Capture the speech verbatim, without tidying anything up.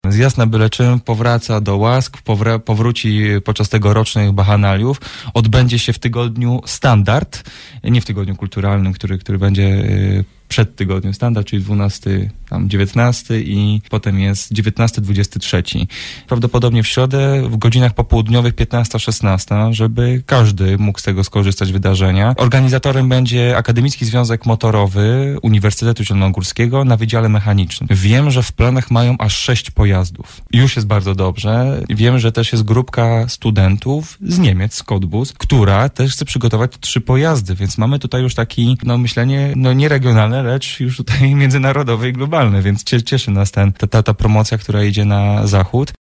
Zjazd na byle czym powraca do łask, powra- powróci podczas tegorocznych bachanaliów. Odbędzie się w tygodniu standard, nie w tygodniu kulturalnym, który, który będzie yy, przed tygodniem standard, czyli dwunasty, tam dziewiętnasty i potem jest dziewiętnasty dwudziesty trzeci. Prawdopodobnie w środę w godzinach popołudniowych piętnasta szesnasta, żeby każdy mógł z tego skorzystać wydarzenia. Organizatorem będzie Akademicki Związek Motorowy Uniwersytetu Zielonogórskiego na Wydziale Mechanicznym. Wiem, że w planach mają aż sześć pojazdów. Już jest bardzo dobrze. Wiem, że też jest grupka studentów z Niemiec, z Cottbus, która też chce przygotować trzy pojazdy, więc mamy tutaj już taki, no myślenie, no nie regionalne, lecz już tutaj międzynarodowe i globalne, więc cieszy nas ten, ta, ta, ta promocja, która idzie na zachód.